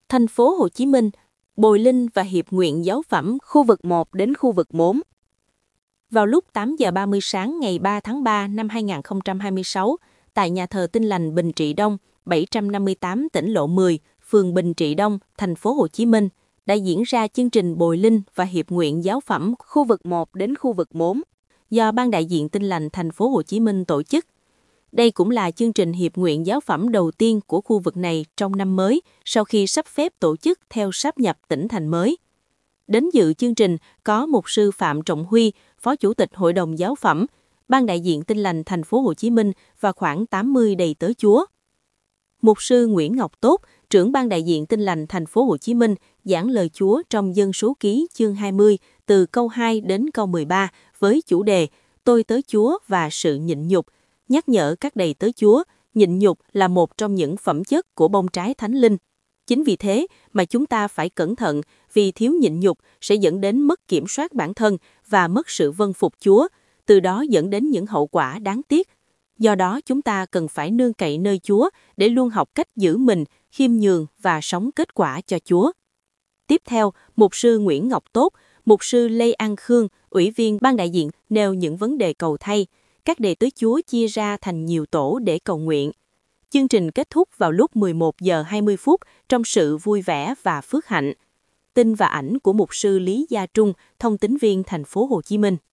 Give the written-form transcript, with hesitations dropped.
Thành phố Hồ Chí Minh, Bồi Linh và Hiệp Nguyện Giáo phẩm khu vực 1 đến khu vực 4. Vào lúc 8 giờ 30 sáng ngày 3 tháng 3 năm 2026, tại nhà thờ Tin Lành Bình Trị Đông, 758 tỉnh Lộ 10, phường Bình Trị Đông, thành phố Hồ Chí Minh, đã diễn ra chương trình Bồi Linh và Hiệp Nguyện Giáo phẩm khu vực 1 đến khu vực 4 do Ban đại diện Tin Lành thành phố Hồ Chí Minh tổ chức. Đây cũng là chương trình hiệp nguyện giáo phẩm đầu tiên của khu vực này trong năm mới sau khi sắp phép tổ chức theo sáp nhập tỉnh thành mới. Đến dự chương trình có mục sư Phạm Trọng Huy, Phó Chủ tịch Hội đồng Giáo phẩm, Ban đại diện Tin Lành thành phố Hồ Chí Minh và khoảng 80 đầy tớ Chúa. Mục sư Nguyễn Ngọc Tốt, trưởng Ban đại diện Tin Lành thành phố Hồ Chí Minh, giảng lời Chúa trong Dân số ký chương 20 từ câu 2 đến câu 13 với chủ đề Tôi tớ Chúa và sự nhịn nhục, nhắc nhở các đầy tớ Chúa, nhịn nhục là một trong những phẩm chất của bông trái thánh linh. Chính vì thế mà chúng ta phải cẩn thận vì thiếu nhịn nhục sẽ dẫn đến mất kiểm soát bản thân và mất sự vâng phục Chúa, từ đó dẫn đến những hậu quả đáng tiếc. Do đó chúng ta cần phải nương cậy nơi Chúa để luôn học cách giữ mình, khiêm nhường và sống kết quả cho Chúa. Tiếp theo, mục sư Nguyễn Ngọc Tốt, mục sư Lê An Khương, ủy viên Ban đại diện nêu những vấn đề cầu thay. Các đầy tớ Chúa chia ra thành nhiều tổ để cầu nguyện. Chương trình kết thúc vào lúc 11 giờ 20 phút trong sự vui vẻ và phước hạnh. Tin và ảnh của mục sư Lý Gia Trung, thông tín viên thành phố Hồ Chí Minh.